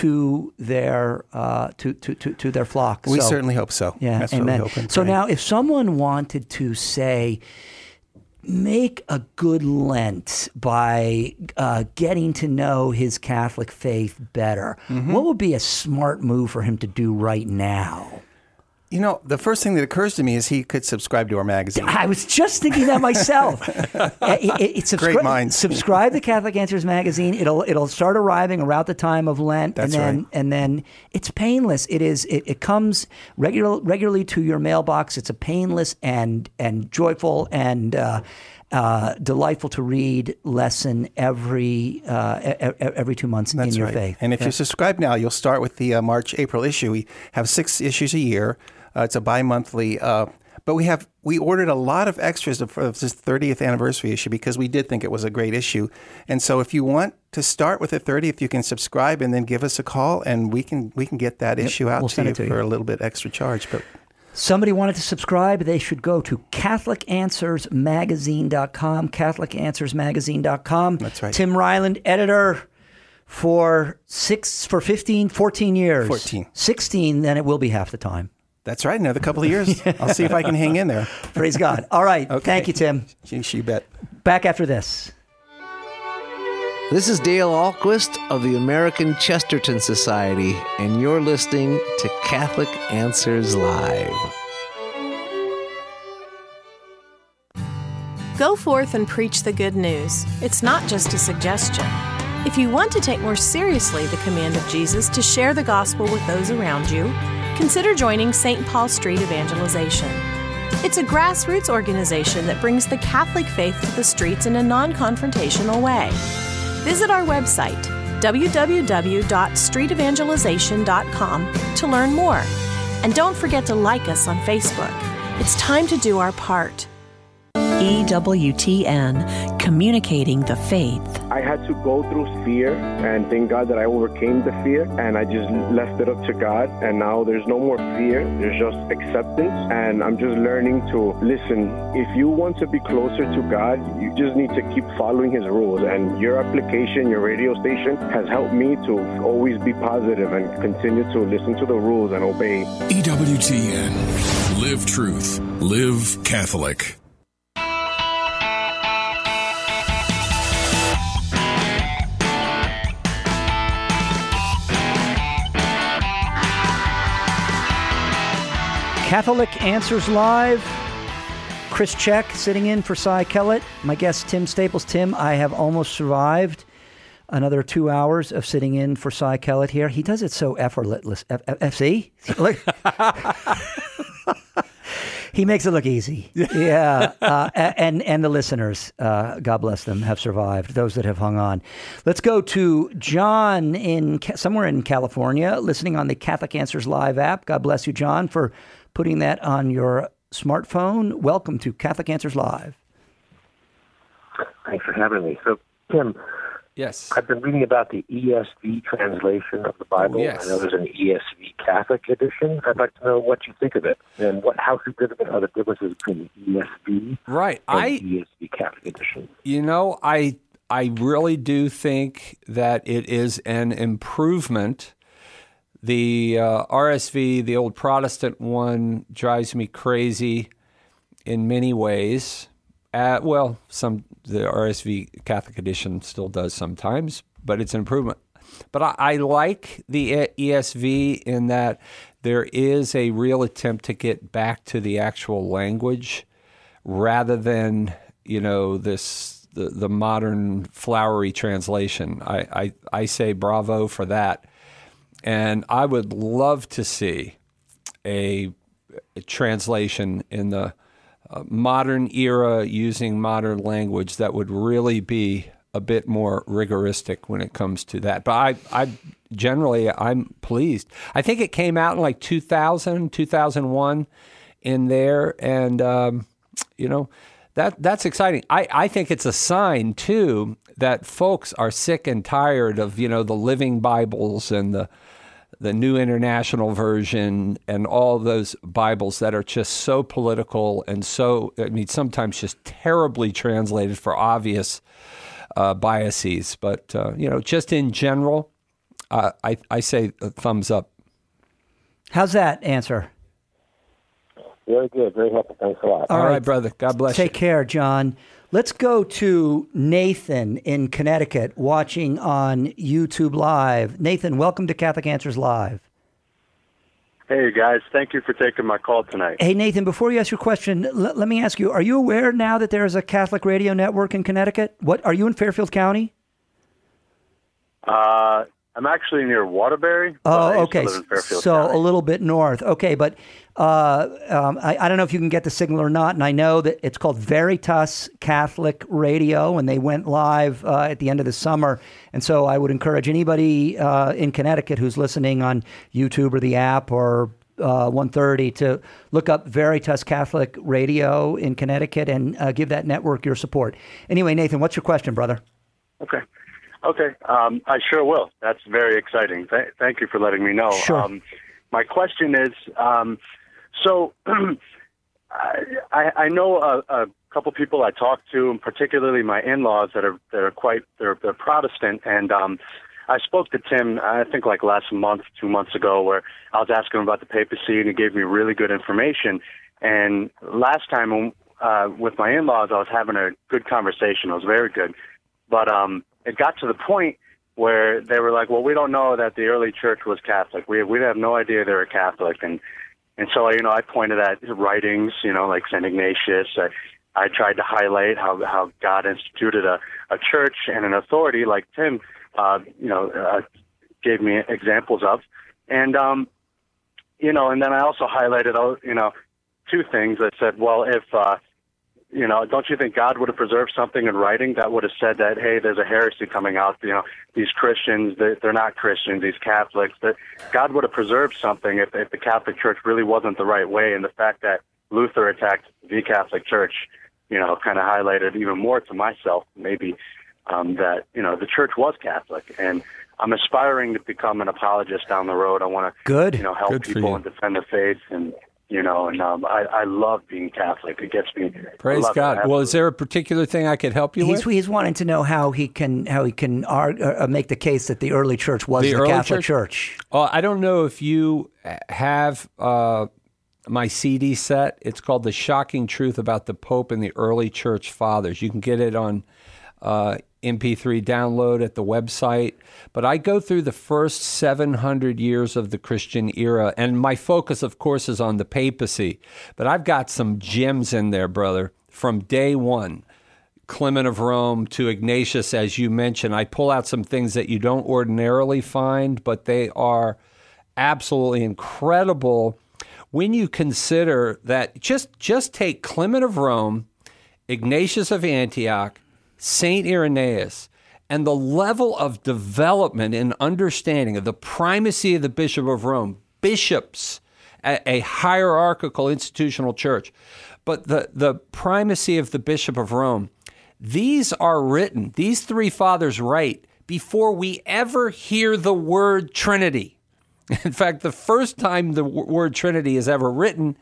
to their uh, to, to, to, to their flock. We So- certainly hope so. Yeah, That's what we amen. hope and So pray. now, if someone wanted to say, make a good Lent by uh, getting to know his Catholic faith better, Mm-hmm. what would be a smart move for him to do right now? You know, the first thing that occurs to me is he could subscribe to our magazine. I was just thinking that myself. Uh, it- it- it- subscri- Great minds. Subscribe to Catholic Answers magazine. It'll it'll start arriving around the time of Lent, That's and then right. and then it's painless. It is. It, it comes regular regularly to your mailbox. It's a painless and and joyful and. Uh, Uh, delightful to read lesson every uh, e- e- every two months That's in your right. faith. And if Yeah. you subscribe now, you'll start with the uh, March, April issue. We have six issues a year. Uh, it's a bi-monthly. Uh, but we have we ordered a lot of extras for this thirtieth anniversary issue because we did think it was a great issue. And so if you want to start with the thirtieth, you can subscribe and then give us a call, and we can we can get that Yep, issue out we'll to send you it to for you. a little bit extra charge. But Somebody wanted to subscribe, they should go to Catholic Answers Magazine dot com, Catholic Answers Magazine dot com. That's right. Tim Ryland, editor for six for fifteen, fourteen years. fourteen. sixteen, then it will be half the time. That's right. Another couple of years. I'll see if I can hang in there. Praise God. All right. Okay. Thank you, Tim. You, you bet. Back after this. This is Dale Ahlquist of the American Chesterton Society, and you're listening to Catholic Answers Live. Go forth and preach the good news. It's not just a suggestion. If you want to take more seriously the command of Jesus to share the gospel with those around you, consider joining Saint Paul Street Evangelization. It's a grassroots organization that brings the Catholic faith to the streets in a non-confrontational way. Visit our website, w w w dot street evangelization dot com, to learn more. And don't forget to like us on Facebook. It's time to do our part. E W T N, communicating the faith. I had to go through fear, and thank God that I overcame the fear, and I just left it up to God, and now there's no more fear. There's just acceptance, and I'm just learning to listen. If you want to be closer to God, you just need to keep following His rules, and your application, your radio station has helped me to always be positive and continue to listen to the rules and obey. E W T N. Live truth. Live Catholic. Catholic Answers Live. Chris Check sitting in for Cy Kellett. My guest, Tim Staples. Tim, I have almost survived another two hours of sitting in for Cy Kellett here. He does it so effortless. F- F- see? Look. He makes it look easy. Yeah. Uh, and, and the listeners, uh, God bless them, have survived, those that have hung on. Let's go to John in somewhere in California, listening on the Catholic Answers Live app. God bless you, John, for putting that on your smartphone. Welcome to Catholic Answers Live. Thanks for having me. So, Tim, yes, I've been reading about the E S V translation of the Bible. Oh, yes. I know there's an E S V Catholic edition. I'd like to know what you think of it, and what how significant are the differences between the E S V right. and I, the E S V Catholic edition? You know, I I really do think that it is an improvement. The uh, R S V, the old Protestant one, drives me crazy in many ways. Uh, well, some the R S V Catholic edition still does sometimes, but it's an improvement. But I, I like the E S V in that there is a real attempt to get back to the actual language rather than, you know, this the, the modern flowery translation. I, I, I say bravo for that. And I would love to see a, a translation in the uh, modern era using modern language that would really be a bit more rigoristic when it comes to that. But I, I generally, I'm pleased. I think it came out in like two thousand, two thousand one in there. And, um, you know, that that's exciting. I, I think it's a sign, too, that folks are sick and tired of, you know, the Living Bibles and the the New International Version and all those Bibles that are just so political and so, I mean, sometimes just terribly translated for obvious uh, biases. But, uh, you know, just in general, uh, I, I say a thumbs up. How's that answer? Very good. Very helpful. Thanks a lot. All, All right, right, brother. God bless Take you. Take care, John. Let's go to Nathan in Connecticut, watching on YouTube Live. Nathan, welcome to Catholic Answers Live. Hey, guys. Thank you for taking my call tonight. Hey, Nathan, before you ask your question, l- let me ask you, are you aware now that there is a Catholic radio network in Connecticut? What are you in Fairfield County? Uh, I'm actually near Waterbury. Oh, okay. So County. A little bit north. Okay, but uh, um, I, I don't know if you can get the signal or not, and I know that it's called Veritas Catholic Radio, and they went live uh, at the end of the summer. And so I would encourage anybody uh, in Connecticut who's listening on YouTube or the app or uh, one thirty to look up Veritas Catholic Radio in Connecticut and uh, give that network your support. Anyway, Nathan, what's your question, brother? Okay. Okay, um, I sure will. That's very exciting. Th- thank you for letting me know. Sure. Um, my question is, um, so I, I know a, a couple people I talk to, and particularly my in-laws that are that are quite they're, they're Protestant, and um, I spoke to Tim I think like last month, two months ago, where I was asking him about the papacy, and he gave me really good information. And last time uh, with my in-laws, I was having a good conversation. It was very good, but um. It got to the point where they were like, well, we don't know that the early church was Catholic. We we have no idea they were Catholic. And and so, you know, I pointed at writings, you know, like Saint Ignatius. I, I tried to highlight how, how God instituted a, a church and an authority like Tim, uh, you know, uh, gave me examples of. And, um, you know, and then I also highlighted, you know, two things that said, well, if, uh, you know, don't you think God would have preserved something in writing that would have said that, hey, there's a heresy coming out, you know, these Christians, they're, they're not Christians, these Catholics, that God would have preserved something if, if the Catholic Church really wasn't the right way. And the fact that Luther attacked the Catholic Church, you know, kind of highlighted even more to myself, maybe um, that, you know, the church was Catholic. And I'm aspiring to become an apologist down the road. I want to, Good. you know, help Good for people you. and defend the faith. And, you know, and um, I, I love being Catholic. It gets me. I Praise love it. God. Well, is there a particular thing I could help you He's, with? he's wanting to know how he can how he can argue, uh, make the case that the early church was the, early Catholic Church. Oh, I don't know if you have uh, my C D set. It's called The Shocking Truth About the Pope and the Early Church Fathers. You can get it on uh, M P three download at the website. But I go through the first seven hundred years of the Christian era, and my focus, of course, is on the papacy. But I've got some gems in there, brother, from day one. Clement of Rome to Ignatius, as you mentioned. I pull out some things that you don't ordinarily find, but they are absolutely incredible when you consider that just, just take Clement of Rome, Ignatius of Antioch, Saint Irenaeus, and the level of development and understanding of the primacy of the Bishop of Rome, bishops, a, a hierarchical institutional church, but the, the primacy of the Bishop of Rome. These are written, these three fathers write before we ever hear the word Trinity. In fact, the first time the w- word Trinity is ever written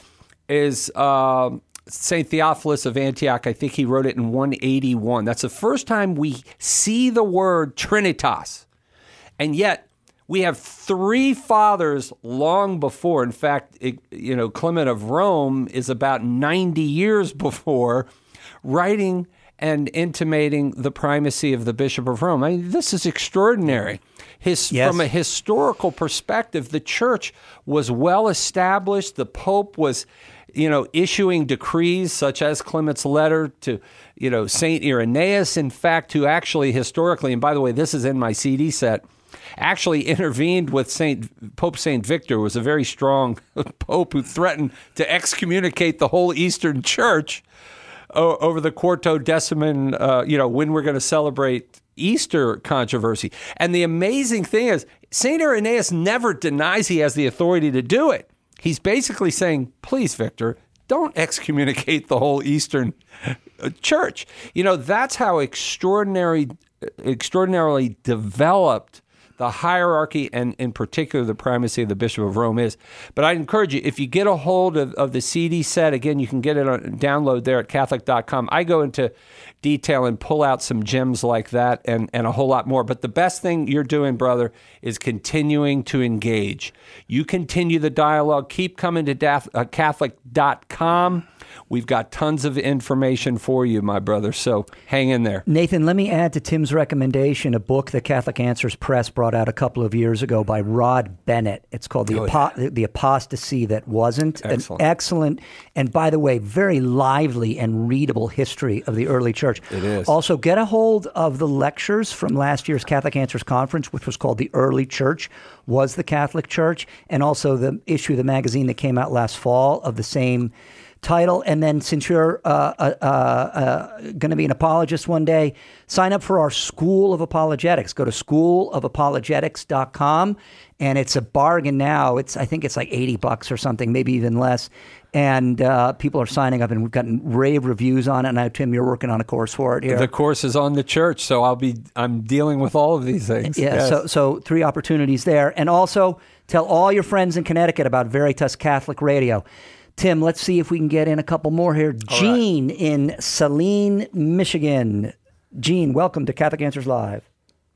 is uh, Saint Theophilus of Antioch. I think he wrote it in one eighty-one. That's the first time we see the word Trinitas. And yet, we have three fathers long before. In fact, it, you know, Clement of Rome is about ninety years before writing and intimating the primacy of the Bishop of Rome. I mean, this is extraordinary. His, Yes. From a historical perspective, the church was well established. The Pope was, you know, issuing decrees such as Clement's letter to, you know, Saint Irenaeus, in fact, who actually historically, and by the way, this is in my C D set, actually intervened with Saint Pope Saint Victor, was a very strong pope who threatened to excommunicate the whole Eastern Church o- over the Quarto Deciman, uh, you know, when we're going to celebrate Easter controversy. And the amazing thing is, Saint Irenaeus never denies he has the authority to do it. He's basically saying, please, Victor, don't excommunicate the whole Eastern Church. You know, that's how extraordinary, extraordinarily developed the hierarchy and, in particular, the primacy of the Bishop of Rome is. But I encourage you, if you get a hold of, of the C D set, again, you can get it on download there at Catholic dot com. I go into detail and pull out some gems like that and, and a whole lot more. But the best thing you're doing, brother, is continuing to engage. You continue the dialogue. Keep coming to Dath, uh, Catholic dot com. We've got tons of information for you, my brother, so hang in there. Nathan, let me add to Tim's recommendation a book that Catholic Answers Press brought out a couple of years ago by Rod Bennett. It's called The, Oh, Apo- the Apostasy That Wasn't. Excellent. An excellent, and by the way, very lively and readable history of the early church. It is. Also, get a hold of the lectures from last year's Catholic Answers Conference, which was called The Early Church Was the Catholic Church, and also the issue of the magazine that came out last fall of the same title. And then since you're uh, uh, uh, going to be an apologist one day, sign up for our School of Apologetics. Go to school of apologetics dot com, and it's a bargain now. It's I think it's like eighty bucks or something, maybe even less. And uh, people are signing up, and we've gotten rave reviews on it. And I know, Tim, you're working on a course for it here. The course is on the church, so I'll be I'm dealing with all of these things. Yeah, Yes. so so three opportunities there. And also tell all your friends in Connecticut about Veritas Catholic Radio. Tim, let's see if we can get in a couple more here. Gene in Saline, Michigan. Gene, welcome to Catholic Answers Live.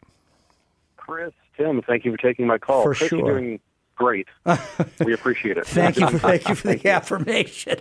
Chris, Tim, thank you for taking my call. For Chris, sure. You're doing great. We appreciate it. Thank you for thank you for the affirmation.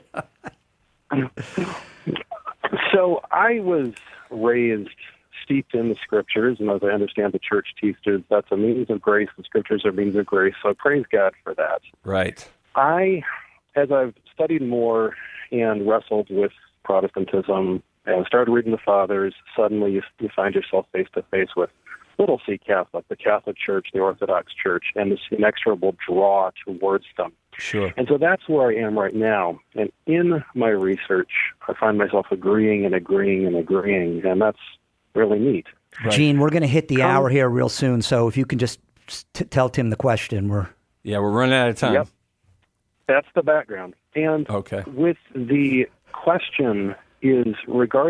So I was raised steeped in the scriptures, and as I understand the church teaches, that's a means of grace. The scriptures are means of grace, so I praise God for that. Right. I, as I've studied more and wrestled with Protestantism and started reading the Fathers, suddenly you, you find yourself face to face with Little C Catholic, the Catholic Church, the Orthodox Church, and this inexorable draw towards them. Sure. And so that's where I am right now. And in my research, I find myself agreeing and agreeing and agreeing, and that's really neat. Gene, we're going to hit the Come- hour here real soon, so if you can just t- tell Tim the question. We're Yeah, we're running out of time. Yep. That's the background. And Okay. with the question is regarding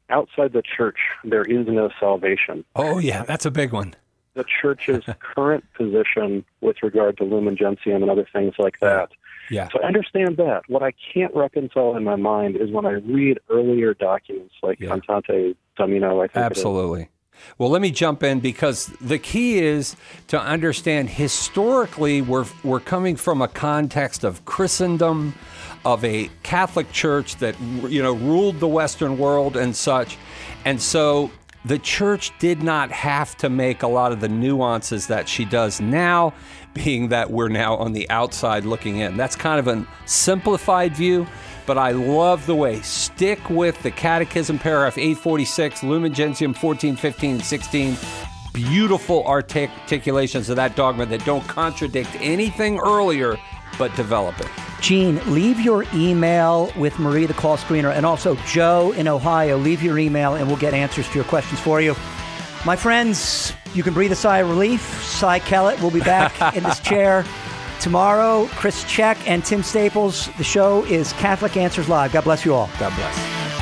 outside the church, there is no salvation. Oh, yeah, that's a big one. The church's current position with regard to Lumen Gentium and other things like that. Yeah. So I understand that. What I can't reconcile in my mind is when I read earlier documents like yeah. Cantate Domino, I think Absolutely. Well, let me jump in because the key is to understand historically we're, we're coming from a context of Christendom, of a Catholic Church that, you know, ruled the Western world and such. And so the church did not have to make a lot of the nuances that she does now, being that we're now on the outside looking in. That's kind of a simplified view, but I love the way. Stick with the Catechism, paragraph eight forty-six, Lumen Gentium fourteen, fifteen, and sixteen. Beautiful articulations of that dogma that don't contradict anything earlier, but develop it. Gene, leave your email with Marie, the call screener, and also Joe in Ohio. Leave your email, and we'll get answers to your questions for you. My friends, you can breathe a sigh of relief. Cy Kellett will be back in this chair tomorrow. Chris Check and Tim Staples. The show is Catholic Answers Live. God bless you all. God bless.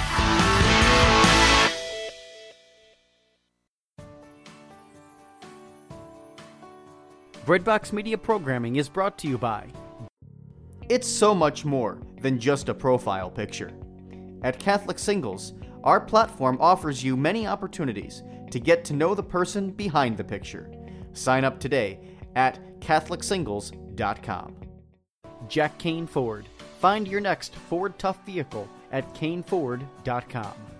Breadbox Media Programming is brought to you by... It's so much more than just a profile picture. At Catholic Singles, our platform offers you many opportunities to get to know the person behind the picture. Sign up today at Catholic Singles dot com. Jack Kane Ford. Find your next Ford Tough vehicle at Kane Ford dot com.